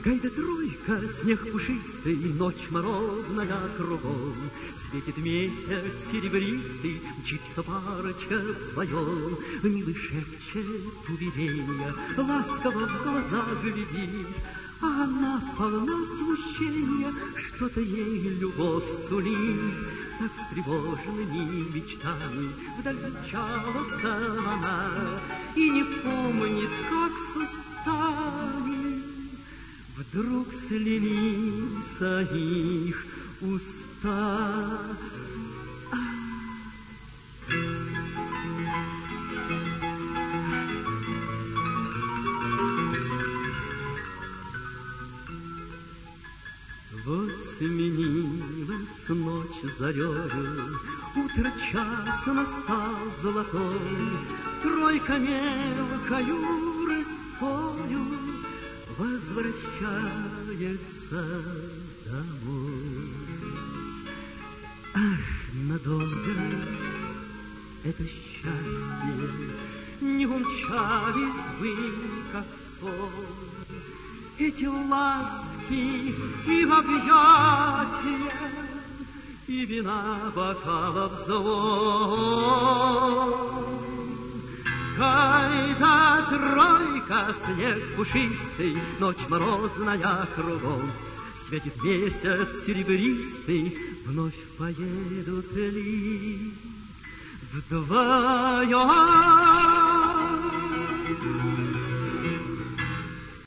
Гайда тройка, снег пушистый, ночь морозная кругом. Светит месяц серебристый, мчится парочка вдвоем. Милый шепчет уверенья, ласково в глаза глядит, а она полна смущения, что-то ей любовь сулит. Так встревоженными мечтами вдаль мчалась она и не помнит, как с устами вдруг слились их уста. Вот сменилась ночь зарею, утро час настал золотой, тройка мелкою рысцою возвращается домой. Ах, надолго это счастье, не умчались вы, как сон, эти ласки и объятия, и вина бокалов звон. Гайда тройка, снег пушистый, ночь морозная кругом. Светит месяц серебристый, вновь поедут ли вдвоем?